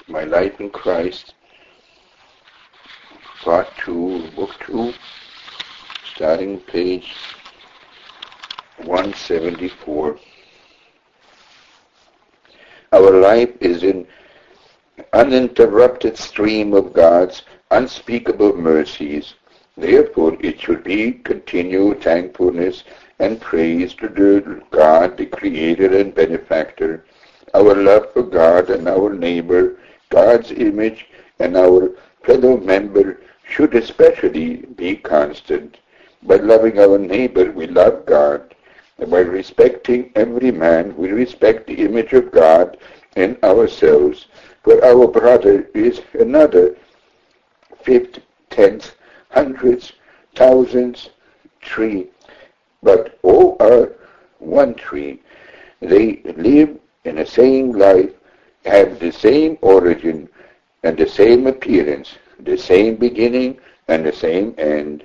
My Life in Christ, Part 2, Book 2, starting page 174. Our life is an uninterrupted stream of God's unspeakable mercies. Therefore, it should be continued thankfulness and praise to the God, the Creator and Benefactor. Our love for God and our neighbor, God's image, and our fellow member should especially be constant. By loving our neighbor, we love God. And by respecting every man, we respect the image of God in ourselves. For our brother is another fifth, tenth, hundreds, thousands tree, but all are one tree. They live in the same life, have the same origin and the same appearance, the same beginning and the same end.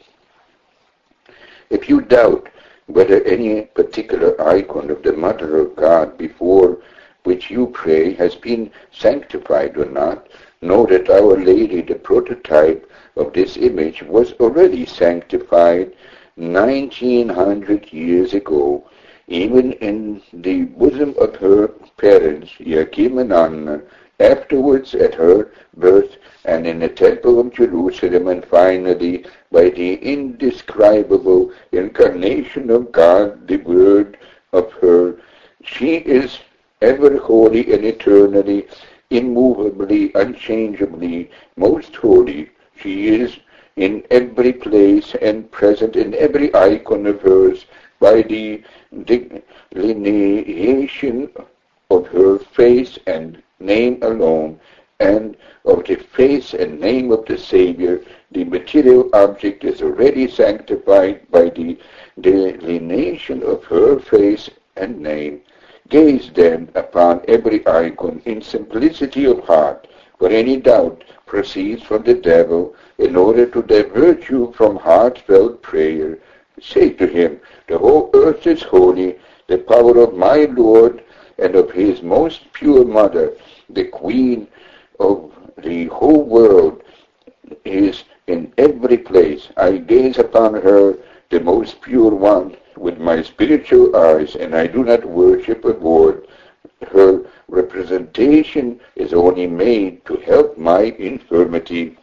If you doubt whether any particular icon of the Mother of God before which you pray has been sanctified or not, know that Our Lady, the prototype of this image, was already sanctified 1900 years ago, even in the bosom of her parents, Joachim and Anna, afterwards at her birth, and in the Temple of Jerusalem, and finally by the indescribable incarnation of God, the Word of her. She is ever holy and eternally, immovably, unchangeably, most holy. She is in every place and present in every icon of hers by the delineation of her face and name alone, and of the face and name of the Savior. The material object is already sanctified by the delineation of her face and name. Gaze then upon every icon in simplicity of heart, for any doubt proceeds from the devil, in order to divert you from heartfelt prayer. Say to him, the whole earth is holy, the power of my Lord and of his most pure mother, the Queen of the whole world, is in every place. I gaze upon her, the most pure one, with my spiritual eyes, and I do not worship or adore. Her representation is only made to help my infirmity.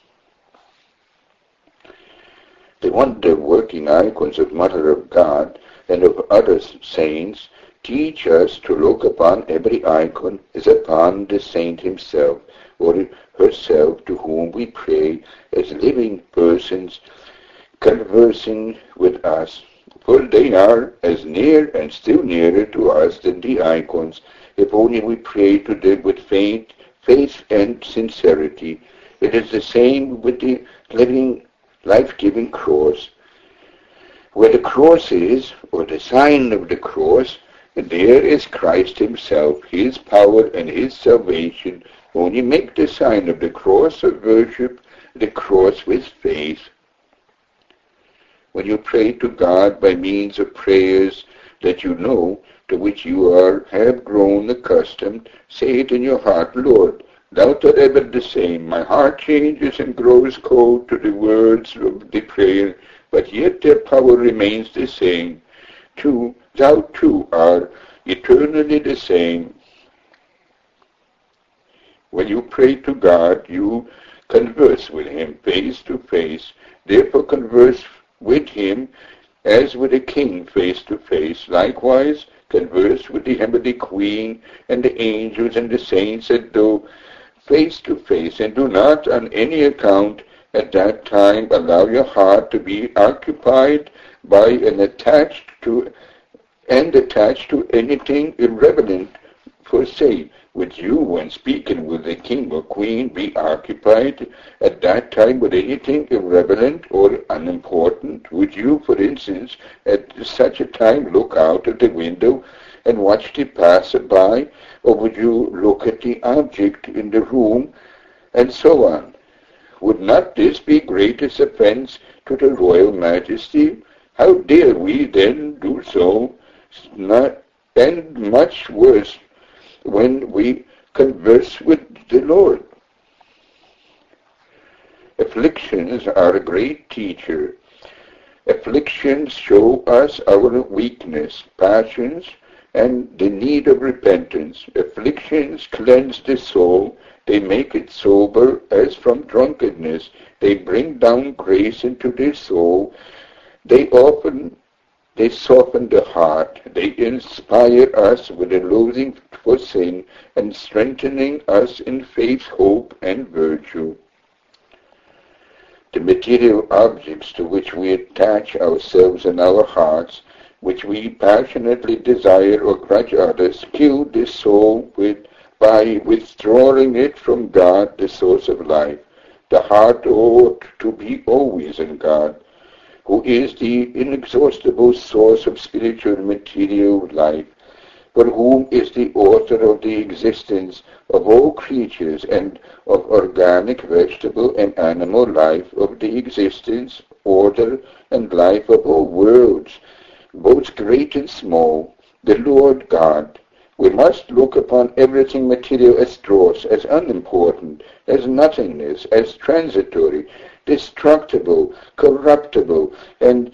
The wonder-working icons of Mother of God and of other saints teach us to look upon every icon as upon the saint himself or herself, to whom we pray, as living persons conversing with us. For they are as near and still nearer to us than the icons, if only we pray to them with faith and sincerity. It is the same with the living, life-giving cross. Where the cross is, or the sign of the cross, there is Christ himself, his power and his salvation. Only make the sign of the cross or worship the cross with faith. When you pray to God by means of prayers that you know, to which you have grown accustomed, say it in your heart, Lord, thou art ever the same. My heart changes and grows cold to the words of the prayer, but yet their power remains the same. Thou too art eternally the same. When you pray to God, you converse with him face to face. Therefore converse with him as with a king face to face. Likewise, converse with the heavenly Queen and the angels and the saints as though face to face, and do not on any account at that time allow your heart to be occupied by and attached to anything irrelevant. For say, would you, when speaking with the king or queen, be occupied at that time with anything irrelevant or unimportant? Would you, for instance, at such a time look out of the window and watch the passer-by, or would you look at the object in the room, and so on? Would not this be greatest offense to the royal majesty? How dare we then do so? And much worse when we converse with the Lord. Afflictions are a great teacher. Afflictions show us our weakness, passions, and the need of repentance. Afflictions cleanse the soul. They make it sober as from drunkenness. They bring down grace into the soul. They soften the heart. They inspire us with a loathing for sin and strengthening us in faith, hope, and virtue. The material objects to which we attach ourselves and our hearts, which we passionately desire or grudge others, kill the soul by withdrawing it from God, the source of life. The heart ought to be always in God, who is the inexhaustible source of spiritual and material life, for whom is the author of the existence of all creatures and of organic, vegetable, and animal life, of the existence, order, and life of all worlds, both great and small, the Lord God. We must look upon everything material as dross, as unimportant, as nothingness, as transitory, destructible, corruptible, and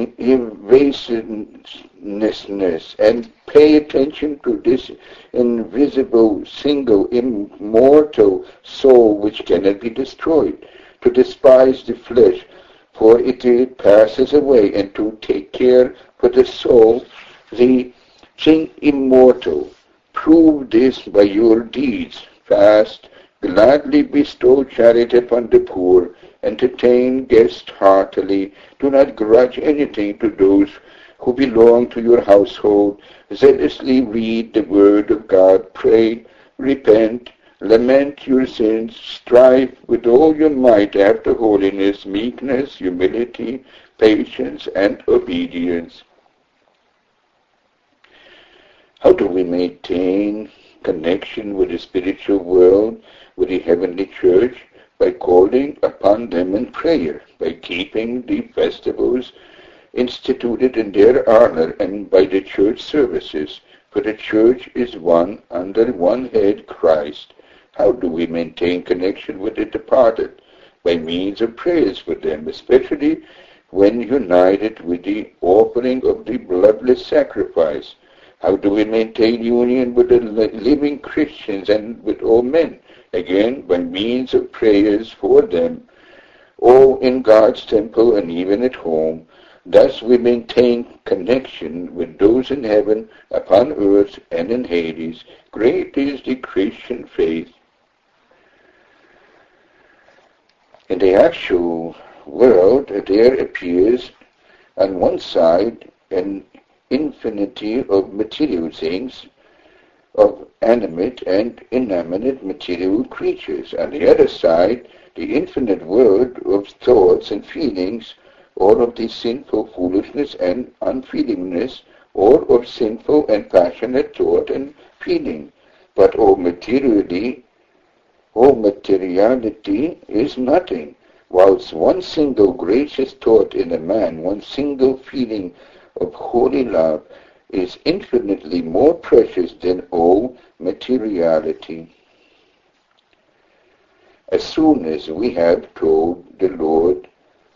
evasiveness, and pay attention to this invisible, single, immortal soul which cannot be destroyed, to despise the flesh, for it passes away, and to take care for the soul, the thing immortal. Prove this by your deeds. Fast, gladly bestow charity upon the poor, entertain guests heartily, do not grudge anything to those who belong to your household, zealously read the word of God, pray, repent, lament your sins, strive with all your might after holiness, meekness, humility, patience, and obedience. How do we maintain connection with the spiritual world, with the heavenly church? By calling upon them in prayer, by keeping the festivals instituted in their honor, and by the church services. For the church is one, under one head, Christ. How do we maintain connection with the departed? By means of prayers for them, especially when united with the offering of the bloodless sacrifice. How do we maintain union with the living Christians and with all men? Again, by means of prayers for them, all in God's temple and even at home. Thus we maintain connection with those in heaven, upon earth, and in Hades. Great is the Christian faith. In the actual world, there appears on one side an infinity of material things, of animate and inanimate material creatures. On the other side, the infinite world of thoughts and feelings, or of the sinful foolishness and unfeelingness, or of sinful and passionate thought and feeling. But all materiality is nothing, whilst one single gracious thought in a man, one single feeling of holy love, is infinitely more precious than all materiality. As soon as you have told the Lord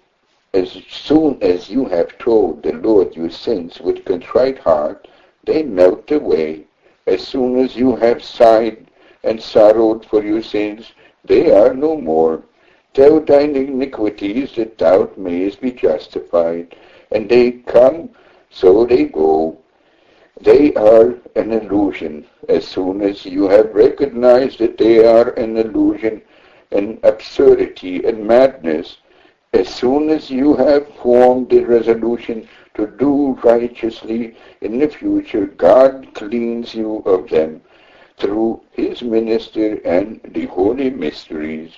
your sins with contrite heart, they melt away. As soon as you have sighed and sorrowed for your sins, they are no more. Tell thine iniquities that thou mayest be justified, and they come, so they go. They are an illusion. As soon as you have recognized that they are an illusion, an absurdity, and madness, as soon as you have formed the resolution to do righteously in the future, God cleans you of them through his minister and the holy mysteries.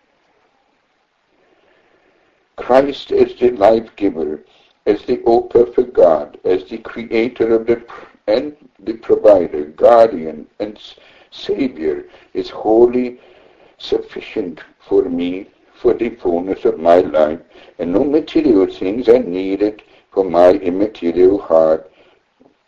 Christ is the life-giver, as the all-perfect God, as the creator of and the provider, guardian, and Savior, is wholly sufficient for me, for the fullness of my life, and no material things are needed for my immaterial heart.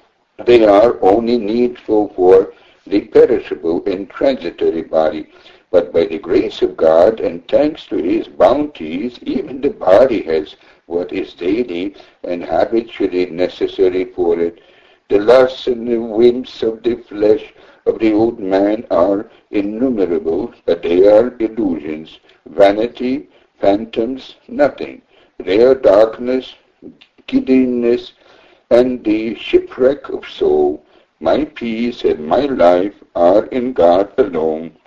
They are only needful for the perishable and transitory body, But by the grace of God and thanks to His bounties, even the body has what is daily and habitually necessary for it. The lusts and the whims of the flesh of the old man are innumerable, but they are illusions, vanity, phantoms, nothing. They are darkness, giddiness, and the shipwreck of soul. My peace and my life are in God alone.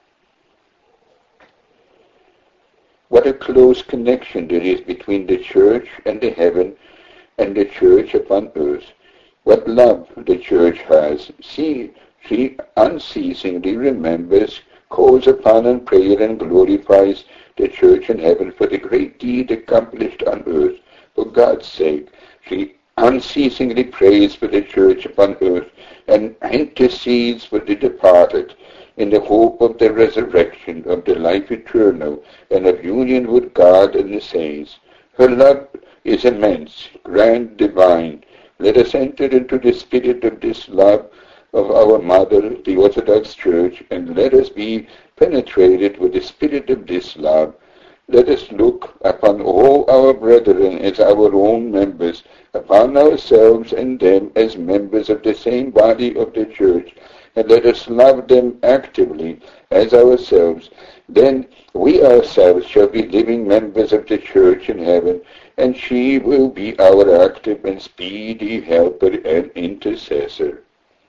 What a close connection there is between the church and the heaven and the church upon earth. What love the church has. See, she unceasingly remembers, calls upon in prayer and glorifies the church in heaven for the great deed accomplished on earth. For God's sake, she unceasingly prays for the church upon earth and intercedes for the departed in the hope of the resurrection of the life eternal and of union with God and the saints. Her love is immense, grand, divine. Let us enter into the spirit of this love of our Mother, the Orthodox Church, and let us be penetrated with the spirit of this love. Let us look upon all our brethren as our own members, upon ourselves and them as members of the same body of the Church, and let us love them actively as ourselves. Then we ourselves shall be living members of the Church in heaven, and she will be our active and speedy helper and intercessor.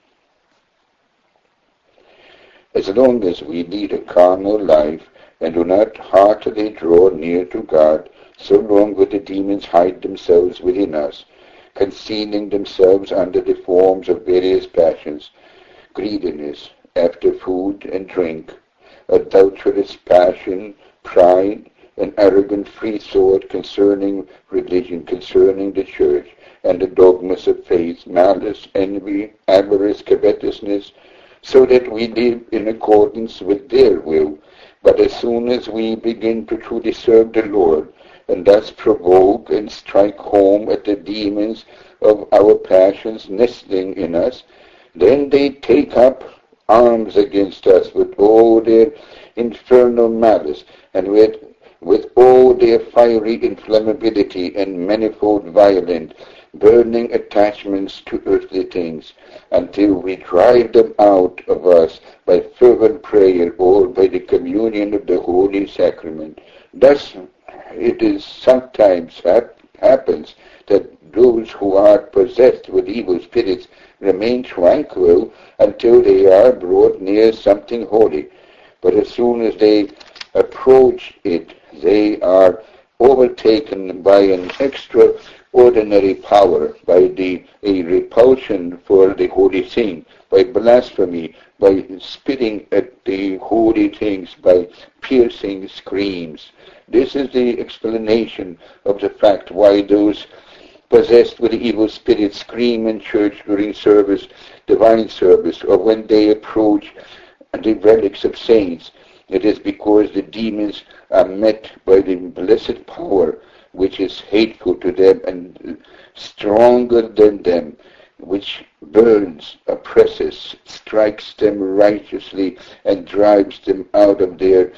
As long as we lead a carnal life and do not heartily draw near to God, so long will the demons hide themselves within us, concealing themselves under the forms of various passions, greediness after food and drink, adulterous passion, pride, an arrogant free thought concerning religion, concerning the church, and the dogmas of faith, malice, envy, avarice, covetousness, so that we live in accordance with their will. But as soon as we begin to truly serve the Lord, and thus provoke and strike home at the demons of our passions nestling in us, then they take up arms against us with all their infernal malice, and with all their fiery inflammability and manifold violent, burning attachments to earthly things, until we drive them out of us by fervent prayer or by the communion of the Holy Sacrament. Thus it is sometimes happens that those who are possessed with evil spirits remain tranquil until they are brought near something holy. But as soon as they approach it, they are overtaken by an extraordinary power, by a repulsion for the holy thing, by blasphemy, by spitting at the holy things, by piercing screams. This is the explanation of the fact why those possessed with evil spirits scream in church during service, divine service, or when they approach the relics of saints. It is because the demons are met by the blessed power which is hateful to them and stronger than them, which burns, oppresses, strikes them righteously, and drives them out of their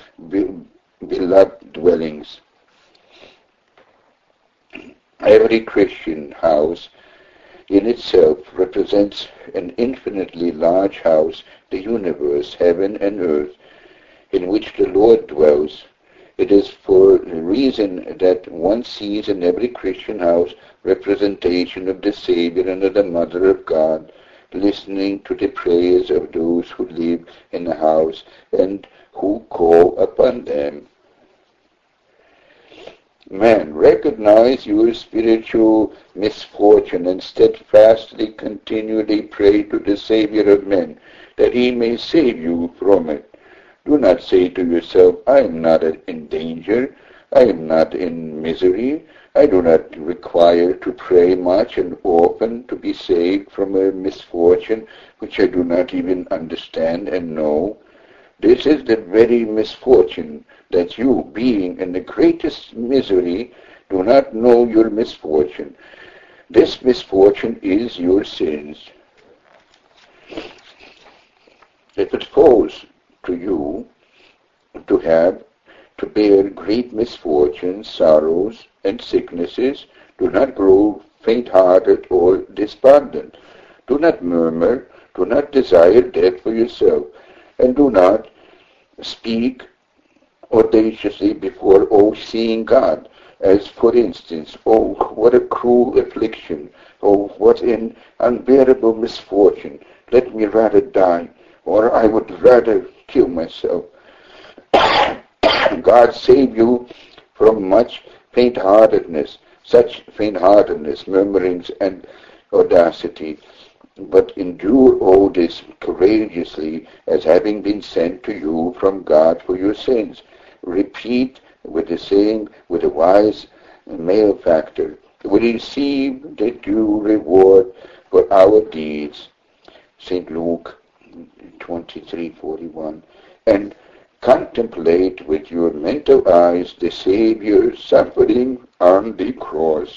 beloved dwellings. Every Christian house in itself represents an infinitely large house, the universe, heaven and earth, in which the Lord dwells. It is for the reason that one sees in every Christian house representation of the Savior and of the Mother of God, listening to the prayers of those who live in the house and who call upon them. Man, recognize your spiritual misfortune and steadfastly, continually pray to the Savior of men, that he may save you from it. Do not say to yourself, I am not in danger, I am not in misery, I do not require to pray much and often to be saved from a misfortune which I do not even understand and know. This is the very misfortune, that you, being in the greatest misery, do not know your misfortune. This misfortune is your sins. If it falls to you, to have to bear great misfortunes, sorrows, and sicknesses. Do not grow faint-hearted or despondent. Do not murmur. Do not desire death for yourself. And do not speak audaciously before seeing God, as for instance, oh, what a cruel affliction, oh, what an unbearable misfortune, let me rather die, or I would rather kill myself. God save you from much faint-heartedness, such faint-heartedness, murmurings, and audacity. But endure all this courageously, as having been sent to you from God for your sins. Repeat with the saying, with a wise malefactor, we receive the due reward for our deeds. St. Luke 23:41. And contemplate with your mental eyes the Savior suffering on the cross.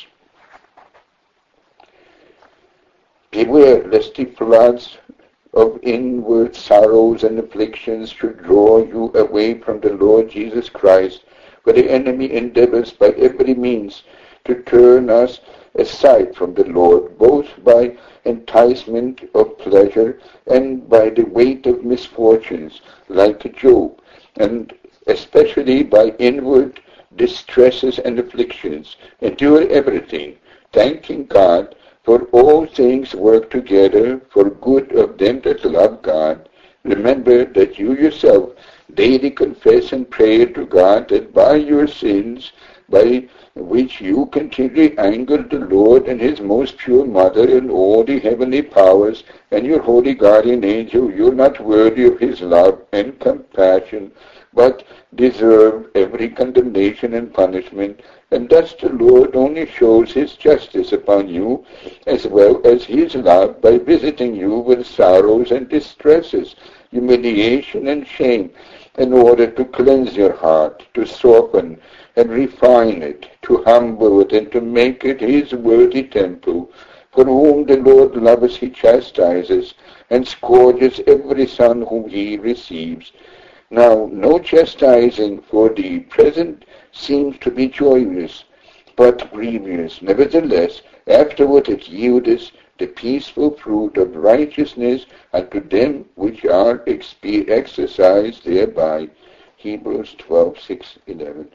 Beware lest the floods of inward sorrows and afflictions should draw you away from the Lord Jesus Christ, for the enemy endeavors by every means to turn us aside from the Lord, both by enticement of pleasure and by the weight of misfortunes, like Job, and especially by inward distresses and afflictions. Endure everything, thanking God, for all things work together for good of them that love God. Remember that you yourself daily confess and pray to God that by your sins, by which you continually anger the Lord and His most pure Mother and all the heavenly powers and your holy guardian angel, you are not worthy of His love and compassion, but deserve every condemnation and punishment. And thus the Lord only shows His justice upon you, as well as His love, by visiting you with sorrows and distresses, humiliation and shame, in order to cleanse your heart, to soften and refine it, to humble it, and to make it His worthy temple. For whom the Lord loves, He chastises, and scourges every son whom He receives. Now, no chastising for the present seems to be joyous, but grievous. Nevertheless, afterward it yieldeth the peaceful fruit of righteousness unto them which are exercised thereby. Hebrews 12:6-11.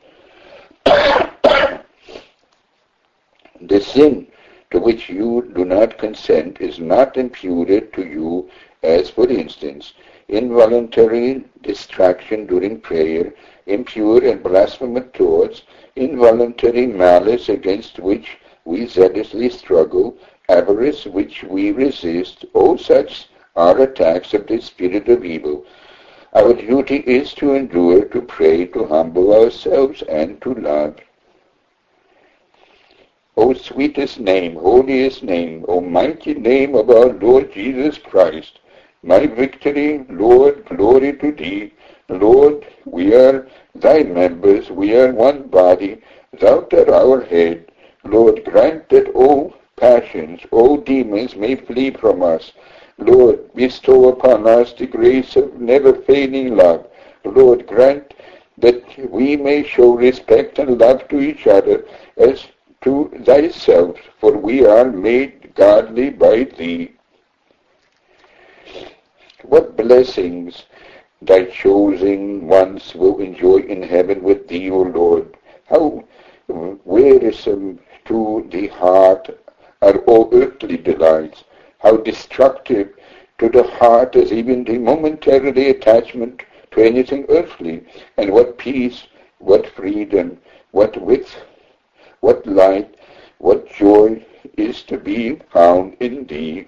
The sin to which you do not consent is not imputed to you, as, for instance, involuntary distraction during prayer, impure and blasphemous thoughts, involuntary malice against which we zealously struggle, avarice which we resist. All such are attacks of the spirit of evil. Our duty is to endure, to pray, to humble ourselves, and to love. O sweetest name, holiest name, O mighty name of our Lord Jesus Christ, my victory, Lord, glory to Thee. Lord, we are Thy members, we are one body, Thou art our head. Lord, grant that all passions, all demons may flee from us. Lord, bestow upon us the grace of never-failing love. Lord, grant that we may show respect and love to each other as to Thyself, for we are made godly by Thee. What blessings Thy chosen ones will enjoy in heaven with Thee, O Lord. How wearisome to the heart are all earthly delights. How destructive to the heart is even the momentary attachment to anything earthly. And what peace, what freedom, what width, what light, what joy is to be found in Thee.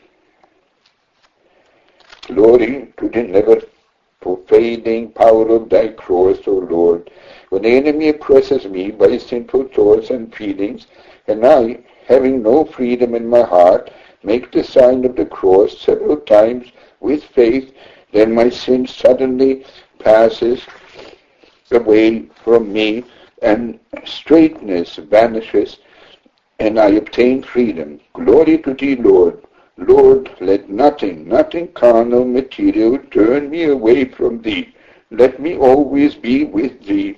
Glory to the never-fading power of Thy cross, O Lord. When the enemy oppresses me by sinful thoughts and feelings, and I, having no freedom in my heart, make the sign of the cross several times with faith, then my sin suddenly passes away from me, and straightness vanishes, and I obtain freedom. Glory to Thee, Lord. Lord, let nothing carnal, material, turn me away from Thee. let me always be with thee.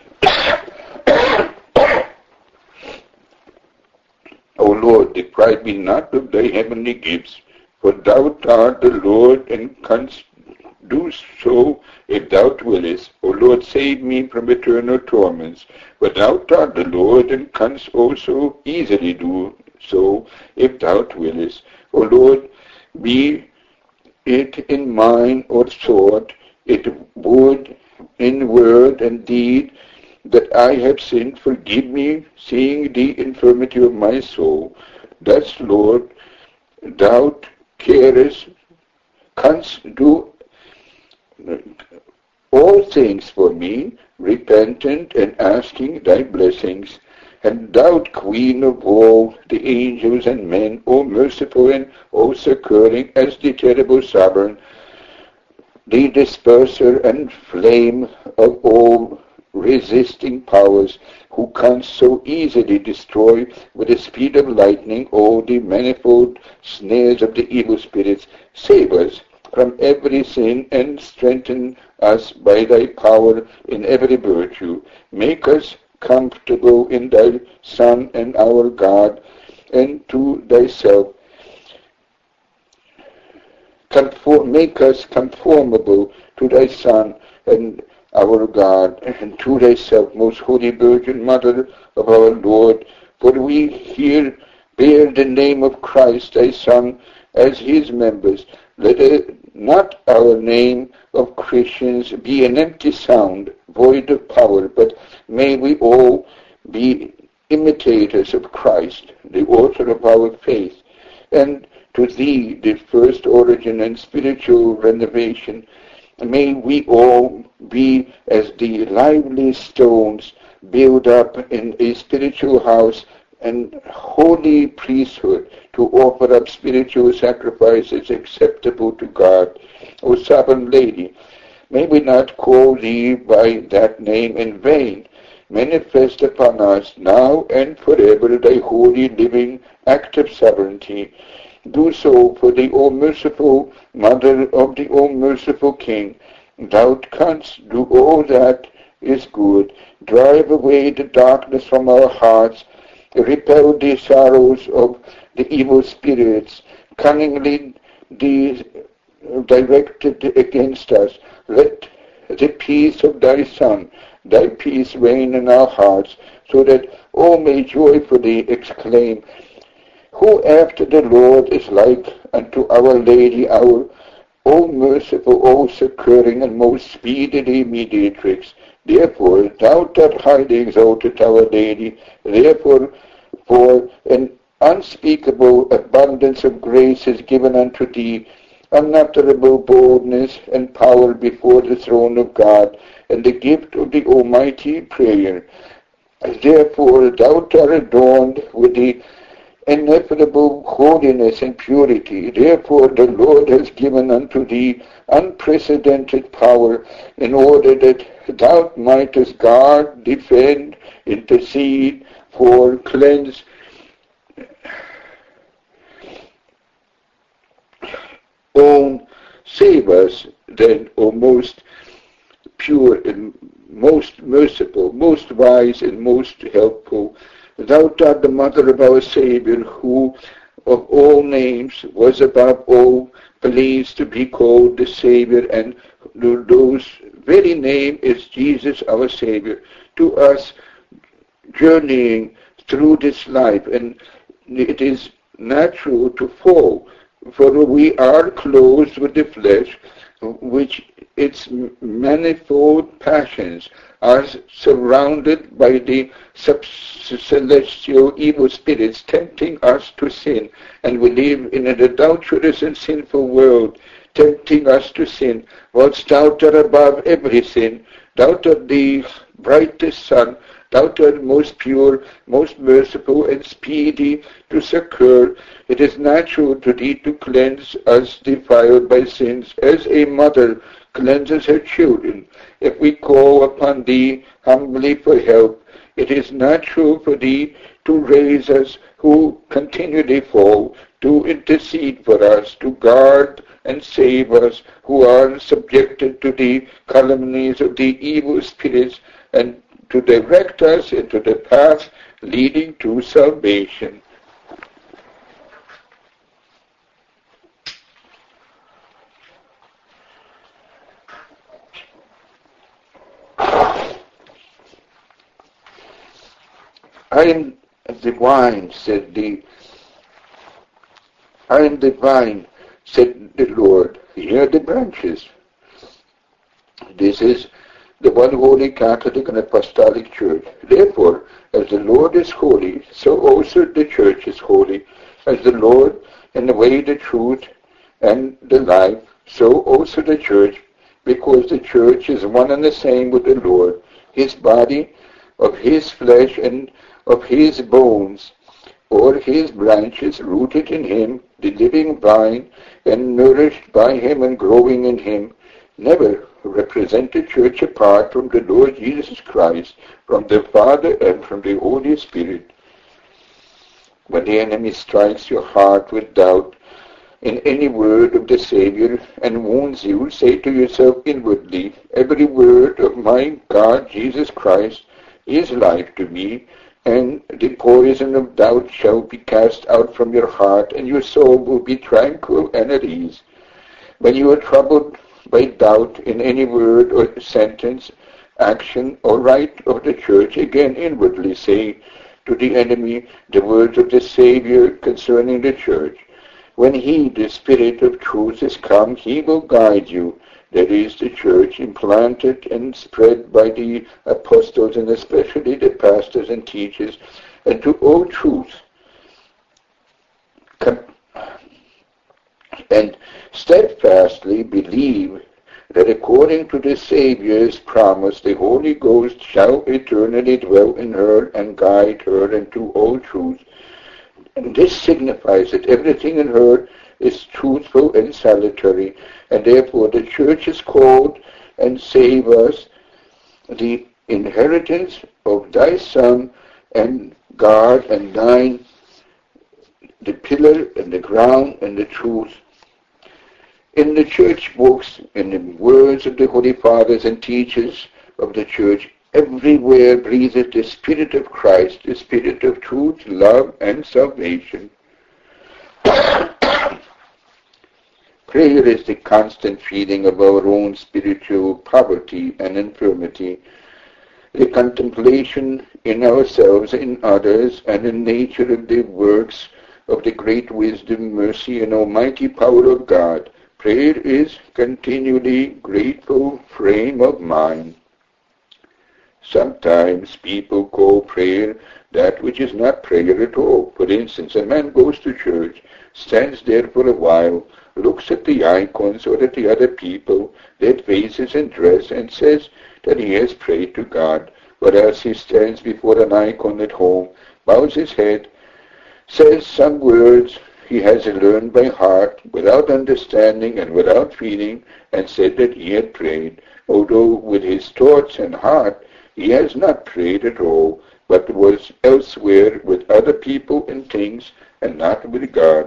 O Lord, deprive me not of thy heavenly gifts, for thou art the Lord, and canst do so if thou willest. O Lord, save me from eternal torments, for thou art the Lord, and canst also easily do so if thou willest. O Lord, be it in mind or thought, it would in word and deed, that I have sinned, forgive me, seeing the infirmity of my soul. Thus, Lord, thou carest, canst do all things for me, repentant and asking thy blessings. And thou, Queen of all the angels and men, O merciful and O succoring, as the terrible sovereign, the disperser and flame of all resisting powers, who can so easily destroy with the speed of lightning all the manifold snares of the evil spirits, save us from every sin and strengthen us by thy power in every virtue. Make us comfortable in thy Son and our God, and to thyself. Make us conformable to thy Son and our God, and to thyself, most holy Virgin Mother of our Lord. For we here bear the name of Christ, thy Son, as his members. Let not our name of Christians be an empty sound, void of power, but may we all be imitators of Christ, the author of our faith, and to thee, the first origin and spiritual renovation. May we all be as the lively stones built up in a spiritual house and holy priesthood to offer up spiritual sacrifices acceptable to God. O Sovereign Lady, may we not call thee by that name in vain. Manifest upon us now and forever thy holy, living, active sovereignty. Do so for the all-merciful Mother of the all-merciful King. Thou canst do all that is good. Drive away the darkness from our hearts. Repel the sorrows of the evil spirits, cunningly directed against us. Let the peace of thy Son, thy peace reign in our hearts, so that all may joyfully exclaim, who after the Lord is like unto Our Lady, our O merciful, O succoring, and most speedily mediatrix. Therefore, thou art highly exalted, Our Lady. Therefore, for an unspeakable abundance of grace is given unto thee, unutterable boldness and power before the throne of God, and the gift of the Almighty prayer. Therefore, thou art adorned with the ineffable holiness and purity. Therefore the Lord has given unto thee unprecedented power, in order that thou mightest guard, defend, intercede, for, cleanse, own, save us then, O most pure and most merciful, most wise and most helpful. Thou art the Mother of our Savior, who of all names was above all pleased to be called the Savior, and whose very name is Jesus our Savior. To us journeying through this life, and it is natural to fall, for we are clothed with the flesh, which its manifold passions are surrounded by the celestial evil spirits tempting us to sin, and we live in an adulterous and sinful world, tempting us to sin, whilst thou art above every sin. Thou art the brightest sun, thou art most pure, most merciful, and speedy to succor. It is natural to thee to cleanse us defiled by sins, as a mother cleanses her children. If we call upon thee humbly for help, it is natural for thee to raise us who continually fall, to intercede for us, to guard and save us who are subjected to the calumnies of the evil spirits, and to direct us into the path leading to salvation. I am the vine, said the Lord. Here are the branches. This is the one holy Catholic and Apostolic Church. Therefore, as the Lord is holy, so also the Church is holy. As the Lord and the way, the truth, and the life, so also the Church, because the Church is one and the same with the Lord, His body, of His flesh and of His bones, or His branches rooted in Him, the living vine, and nourished by Him and growing in Him. Never represent the Church apart from the Lord Jesus Christ, from the Father and from the Holy Spirit. When the enemy strikes your heart with doubt in any word of the Savior and wounds you, say to yourself inwardly, every word of my God Jesus Christ is life to me, and the poison of doubt shall be cast out from your heart, and your soul will be tranquil and at ease. When you are troubled by doubt in any word or sentence, action, or rite of the Church, again inwardly say to the enemy the words of the Savior concerning the Church. When He, the Spirit of truth, is come, He will guide you. That is the Church implanted and spread by the apostles, and especially the pastors and teachers, and to all truth. And steadfastly believe that according to the Saviour's promise, the Holy Ghost shall eternally dwell in her and guide her into all truth. And this signifies that everything in her is truthful and salutary, and therefore the Church is called and save us, the inheritance of thy Son, and guard and thine, the pillar and the ground and the truth. In the Church books, in the words of the Holy Fathers and teachers of the Church, everywhere breatheth the Spirit of Christ, the Spirit of truth, love, and salvation. Prayer is the constant feeling of our own spiritual poverty and infirmity, the contemplation in ourselves, in others, and in nature of the works of the great wisdom, mercy, and almighty power of God. Prayer is continually grateful frame of mind. Sometimes people call prayer that which is not prayer at all. For instance, a man goes to church, stands there for a while, looks at the icons or at the other people, their faces and dress, and says that he has prayed to God. Whereas he stands before an icon at home, bows his head, says some words he has learned by heart, without understanding and without feeling, and said that he had prayed, although with his thoughts and heart he has not prayed at all, but was elsewhere with other people and things, and not with God.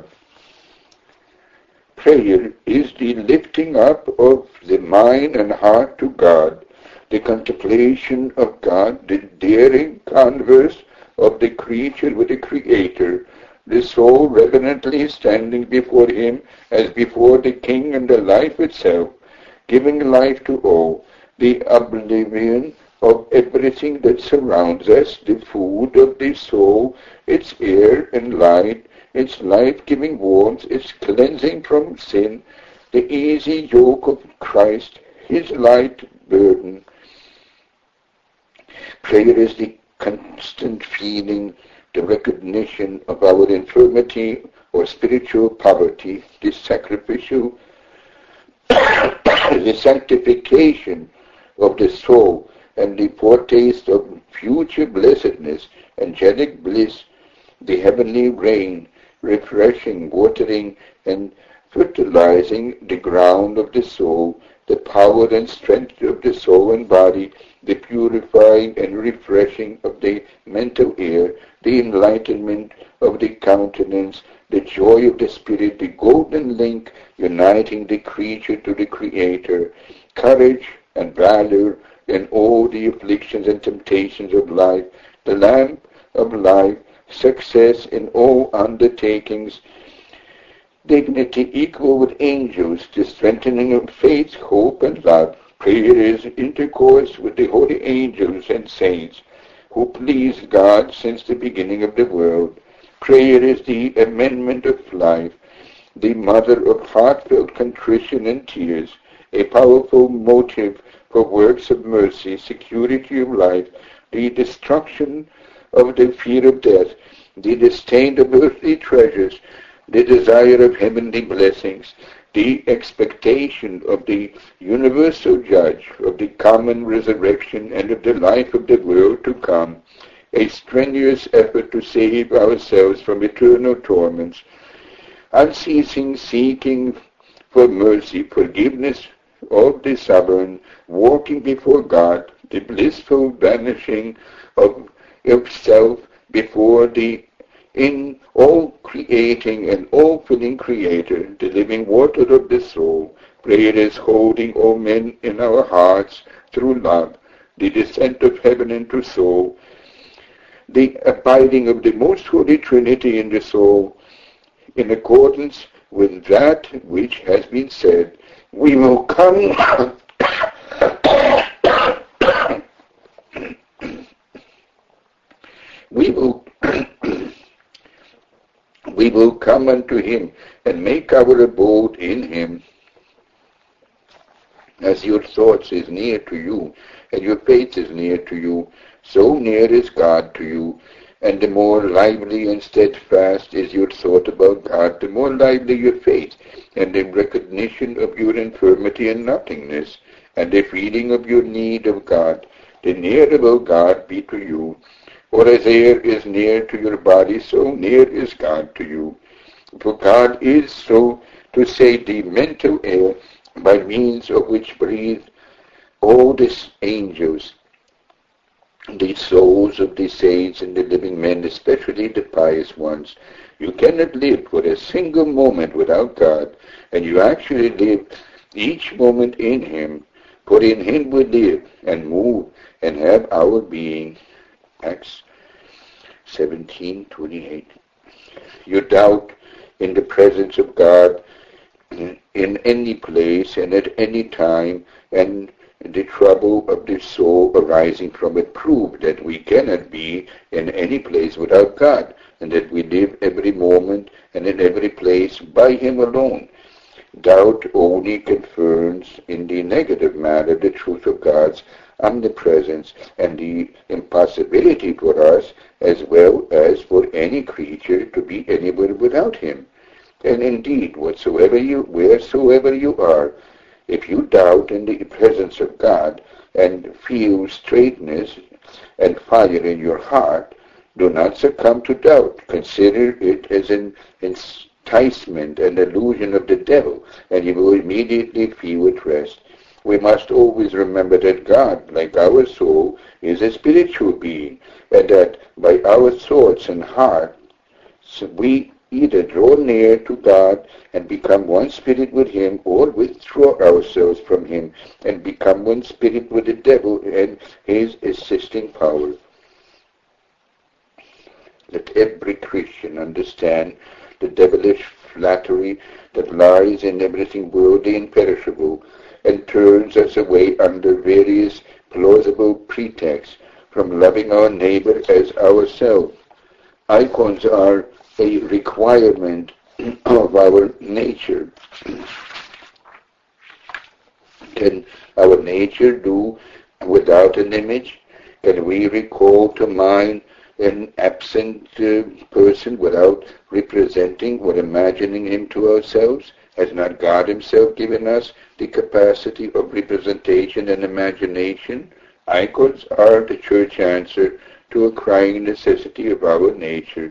Prayer is the lifting up of the mind and heart to God, the contemplation of God, the daring converse of the creature with the Creator, the soul reverently standing before Him as before the King and the life itself, giving life to all, the oblivion of everything that surrounds us, the food of the soul, its air and light, its life-giving warmth, its cleansing from sin, the easy yoke of Christ, His light burden. Prayer is the constant feeling, the recognition of our infirmity or spiritual poverty, the sacrificial, the sanctification of the soul, and the foretaste of future blessedness, angelic bliss, the heavenly rain, refreshing, watering, and fertilizing the ground of the soul, the power and strength of the soul and body, the purifying and refreshing of the mental air, the enlightenment of the countenance, the joy of the Spirit, the golden link uniting the creature to the Creator, courage and valor in all the afflictions and temptations of life, the lamp of life, success in all undertakings, dignity equal with angels, the strengthening of faith, hope, and love. Prayer is intercourse with the holy angels and saints who please God since the beginning of the world. Prayer is the amendment of life, the mother of heartfelt contrition and tears, a powerful motive for works of mercy, security of life, the destruction of the fear of death, the disdain of earthly treasures, the desire of heavenly blessings, the expectation of the universal judge, of the common resurrection, and of the life of the world to come, a strenuous effort to save ourselves from eternal torments, unceasing seeking for mercy, forgiveness of the stubborn, walking before God, the blissful vanishing of self before the in all creating and all filling Creator, the living water of the soul. Prayer is holding all men in our hearts through love, the descent of heaven into soul, the abiding of the most holy Trinity in the soul, in accordance with that which has been said. We will come we will come unto him and make our abode in him. As your thoughts is near to you and your faith is near to you, so near is God to you. And the more lively and steadfast is your thought about God, the more lively your faith, and the recognition of your infirmity and nothingness, and the feeling of your need of God, the nearer will God be to you. For as air is near to your body, so near is God to you. For God is, so to say, the mental air by means of which breathe all these angels, the souls of the saints and the living men, especially the pious ones. You cannot live for a single moment without God, and you actually live each moment in him. For in him we live and move and have our being. Acts 17:28. You doubt in the presence of God in any place and at any time, and the trouble of the soul arising from it prove that we cannot be in any place without God, and that we live every moment and in every place by him alone. Doubt only confirms in the negative matter the truth of God's omnipresence and the impossibility for us as well as for any creature to be anywhere without him. And indeed, wheresoever you are, if you doubt in the presence of God and feel straightness and fire in your heart, do not succumb to doubt. Consider it as an enticement and illusion of the devil, and you will immediately feel at rest. We must always remember that God, like our soul, is a spiritual being, and that by our thoughts and heart, we either draw near to God and become one spirit with him, or withdraw ourselves from him and become one spirit with the devil and his assisting power. Let every Christian understand the devilish flattery that lies in everything worldly and perishable, and turns us away under various plausible pretexts from loving our neighbor as ourselves. Icons are a requirement of our nature. Can our nature do without an image? Can we recall to mind an absent person without representing or imagining him to ourselves? Has not God himself given us the capacity of representation and imagination? Icons are the church answer to a crying necessity of our nature.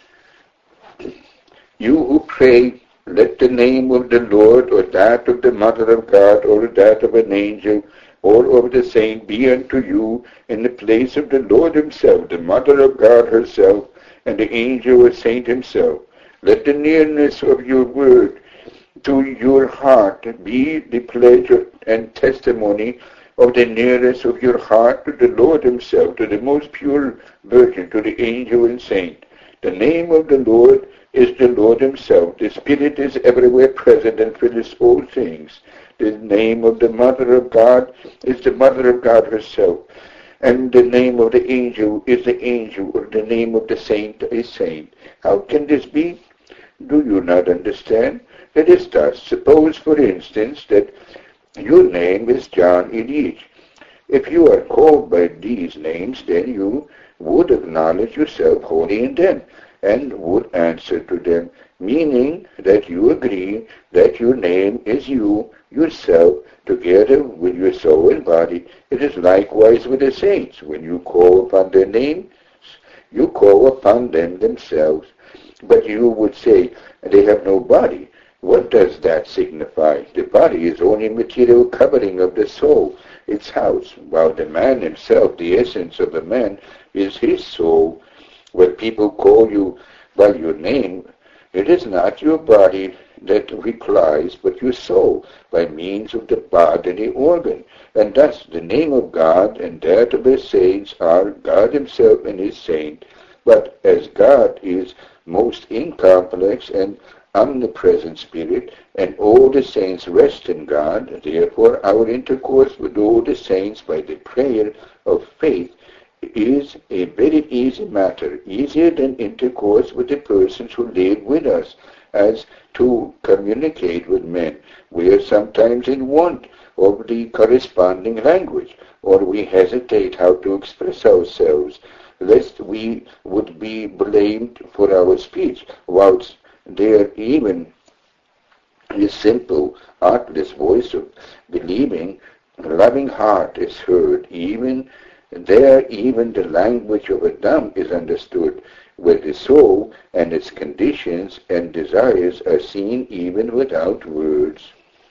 You who pray, let the name of the Lord, or that of the Mother of God, or that of an angel, or of the saint be unto you in the place of the Lord himself, the Mother of God herself, and the angel or saint himself. Let the nearness of your word to your heart be the pleasure and testimony of the nearness of your heart to the Lord himself, to the most pure Virgin, to the angel and saint. The name of the Lord is the Lord himself. The Spirit is everywhere present and fills all things. The name of the Mother of God is the Mother of God herself. And the name of the angel is the angel, or the name of the saint is saint. How can this be? Do you not understand? It is thus. Suppose, for instance, that your name is John Ilyich. If you are called by these names, then you would acknowledge yourself holy in them and would answer to them, meaning that you agree that your name is you, yourself, together with your soul and body. It is likewise with the saints. When you call upon their names, you call upon them themselves. But you would say, they have no body. What does that signify? The body is only material covering of the soul, its house, while the man himself, the essence of the man, is his soul. When people call you by your name, it is not your body that replies, but your soul, by means of the bodily organ. And thus the name of God and that of his saints are God himself and his saint. But as God is most incomplex and omnipresent spirit, and all the saints rest in God, therefore our intercourse with all the saints by the prayer of faith is a very easy matter, easier than intercourse with the persons who live with us, as to communicate with men. We are sometimes in want of the corresponding language, or we hesitate how to express ourselves, lest we would be blamed for our speech, whilst there even the simple, artless voice of believing, loving heart is heard. Even there, even the language of a dumb is understood, where the soul and its conditions and desires are seen even without words.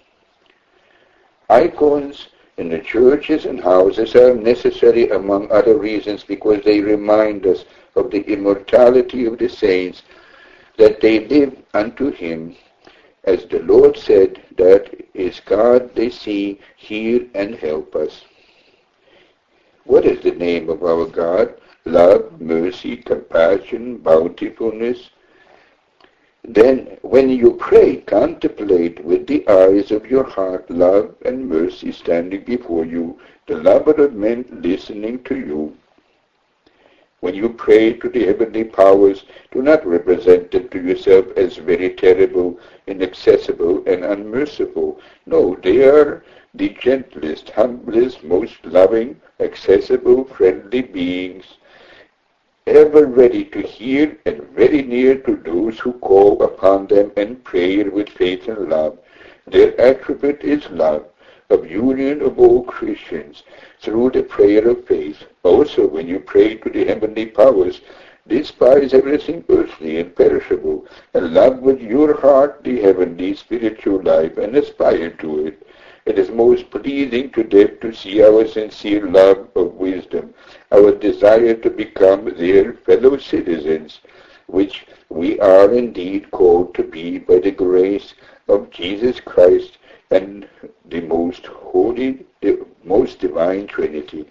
Icons in the churches and houses are necessary among other reasons because they remind us of the immortality of the saints, that they live unto him. As the Lord said, that is God they see, hear, and help us. What is the name of our God? Love, mercy, compassion, bountifulness. Then, when you pray, contemplate with the eyes of your heart love and mercy standing before you, the lover of men listening to you. When you pray to the heavenly powers, do not represent them to yourself as very terrible, inaccessible, and unmerciful. No, they are the gentlest, humblest, most loving, accessible, friendly beings, ever ready to hear and very near to those who call upon them in prayer with faith and love. Their attribute is love, of union of all Christians through the prayer of faith. Also, when you pray to the heavenly powers, despise everything earthly and perishable, and love with your heart the heavenly spiritual life, and aspire to it. It is most pleasing to them to see our sincere love of wisdom, our desire to become their fellow citizens, which we are indeed called to be by the grace of Jesus Christ and the most holy, the most divine Trinity.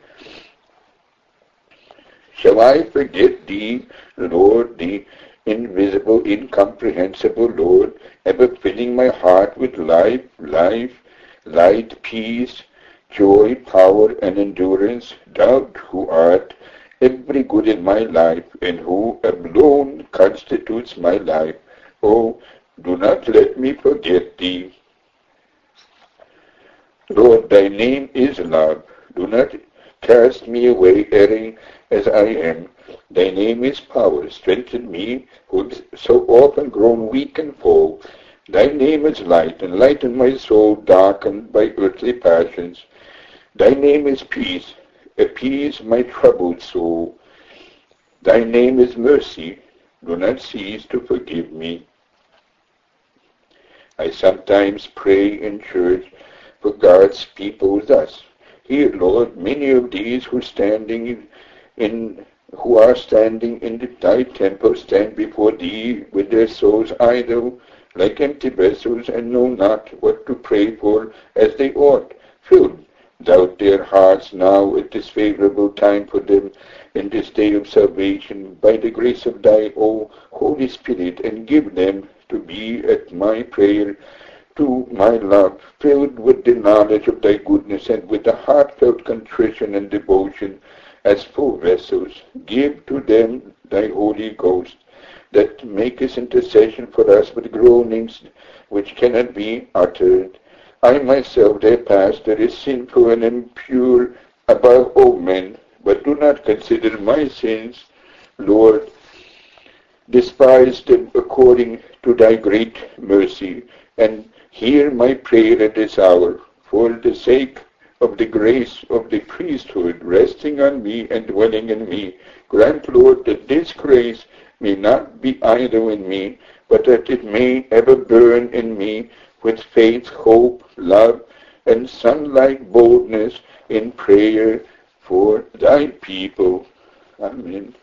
Shall I forget thee, Lord, the invisible, incomprehensible Lord, ever filling my heart with life, light, peace, joy, power, and endurance, thou who art every good in my life, and who alone constitutes my life. Oh, do not let me forget thee. Lord, thy name is love. Do not cast me away erring as I am. Thy name is power. Strengthen me, who have so often grown weak and fall. Thy name is light. Enlighten my soul, darkened by earthly passions. Thy name is peace. Appease my troubled soul. Thy name is mercy. Do not cease to forgive me. I sometimes pray in church for God's people thus. Hear, Lord, many of these who standing in who are standing in thy temple stand before thee with their souls idle, like empty vessels, and know not what to pray for as they ought. Fill thou their hearts now at this favorable time for them in this day of salvation, by the grace of thy, O Holy Spirit, and give them to be at my prayer to my love, filled with the knowledge of thy goodness, and with a heartfelt contrition and devotion as full vessels. Give to them thy Holy Ghost, that maketh intercession for us with groanings which cannot be uttered. I myself, their pastor, is sinful and impure above all men, but do not consider my sins, Lord. Despise them according to thy great mercy, and hear my prayer at this hour, for the sake of the grace of the priesthood resting on me and dwelling in me. Grant, Lord, that this grace may not be idle in me, but that it may ever burn in me with faith, hope, love, and sun-like boldness in prayer for thy people. Amen.